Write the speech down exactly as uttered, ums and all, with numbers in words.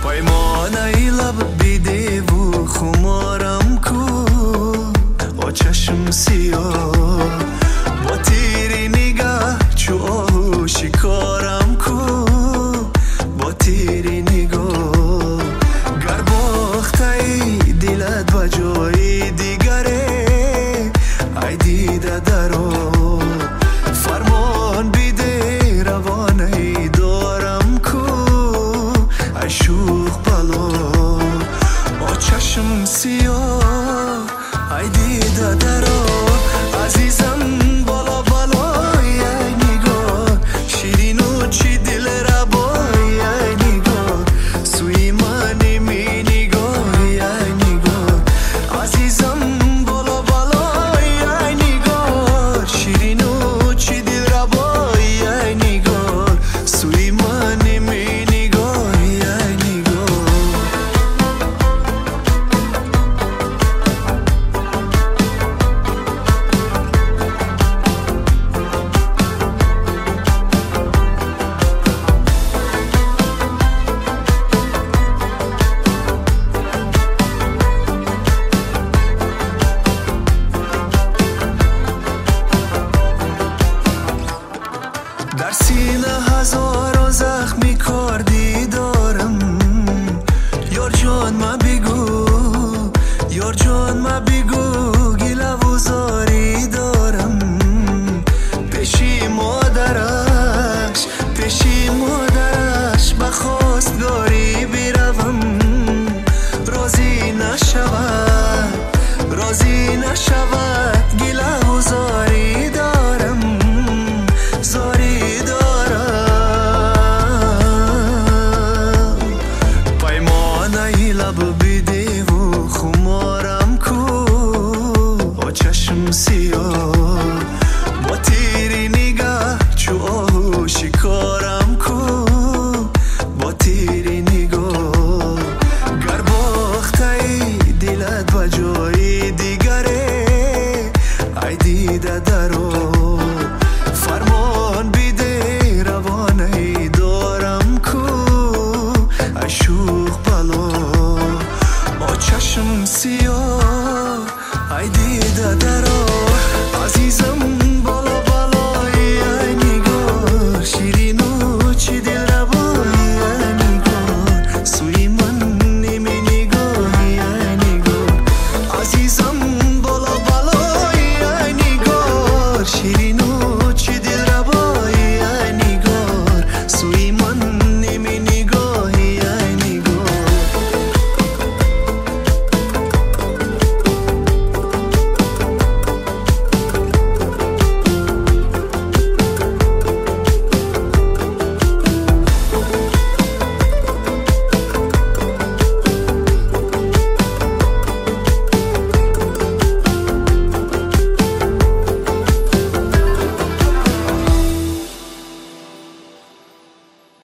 پیمانه لب بیده و خمارم کو با چشم سیاه با تیری نگاه چو آهو شکارم کو با تیری نگاه گر باخته دلت و جای دیگره ای دیده درو فرمان بیده روانه دارم کو ای شوخ بلا با چشم سیاه ای دیده درو عزیزم بالا بالا ای نگاه شیرین و چی دل ربای ای نگاه سوی من می نگاه ای نگاه عزیزم بالا بالا ای نگاه شیرین و چی دل ربای ای نگاه سوی من می نگاه ای نگاه در سینه هزاران زخمی کردی دارم یار جان ما بگو یار جان ما بگو گله و زاری دارم پیشی مادرش پیشی مادرش بخواستگاری